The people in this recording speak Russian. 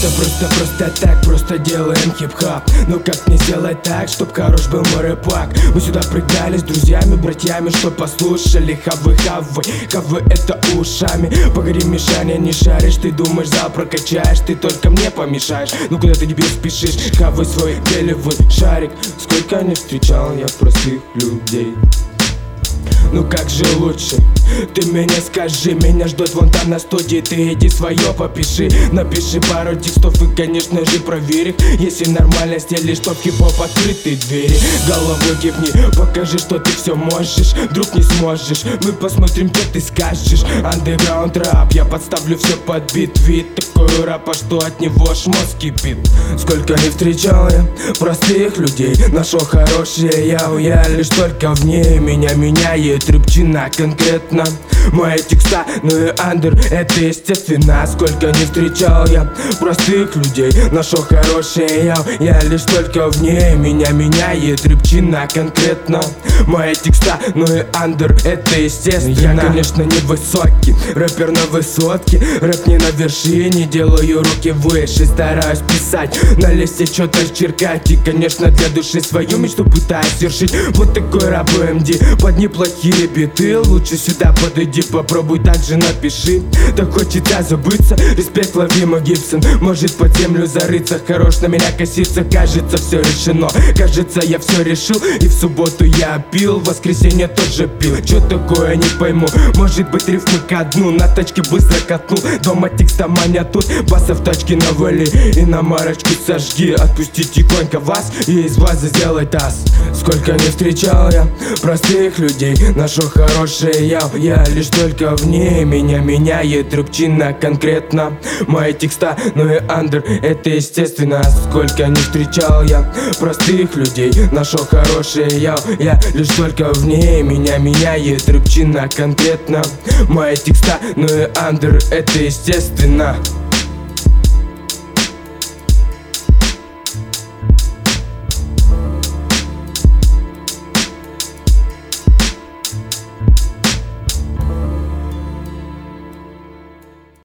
Просто так, просто делаем хип-хоп. Ну как не сделать так, чтоб хорош был мой рэпак? Мы сюда прыгали с друзьями, братьями, чтоб послушали хавы, это ушами. Погоди, Мишаня, не шаришь, ты думаешь, зал прокачаешь, ты только мне помешаешь. Ну куда ты теперь спешишь, хавы свой гелевый шарик. Сколько не встречал я простых людей. Ну как же лучше? Ты меня скажи, меня ждут вон там на студии. Ты иди свое попиши, напиши пару текстов и, конечно же, проверь их. Если нормально стелишь, то в хип-хоп открытые двери. Головой кивни, покажи, что ты все можешь. Вдруг не сможешь, мы посмотрим, что ты скажешь. Андеграунд рэп, я подставлю все под бит. Вид такой рэпа, что от него аж мозг кипит. Сколько не встречал я простых людей, нашел хорошее я лишь только в ней. Меня меняет рыбчина конкретно. Мои текста, ну и андер, это естественно. Сколько не встречал я простых людей, нашел хорошее я лишь только в ней. Меня меняет рыбчина конкретно. Мои текста, ну и андер, это естественно. Я, конечно, не высокий рэпер на высотке, рэп не на вершине, делаю руки выше, стараюсь писать на листе, что-то черкать. И, конечно, для души свою мечту пытаюсь свершить. Вот такой рэп МД под неплохие биты. Лучше сюда подойди, попробуй так же напиши. Так хочется забыться, респект Лавима Гибсон. Может под землю зарыться, хорош на меня коситься. Кажется, все решено, кажется, я все решил. И в субботу я пил, в воскресенье тоже пил. Че такое, не пойму, может быть рифмы ко дну. На тачке быстро катнул, дома текста маня тут. Баса в тачке навали и на марочку сожги. Отпусти тихонько вас и из вас сделай таз. Сколько не встречал я простых людей, нашел хорошее я лишь только в ней. Меня меняет рыбчина конкретно. Мои текста, ну и андер, это естественно. Сколько не встречал я простых людей, нашел хорошее я лишь только в ней. Меня меняет рыбчина конкретно. Мои текста, ну и андер, это естественно.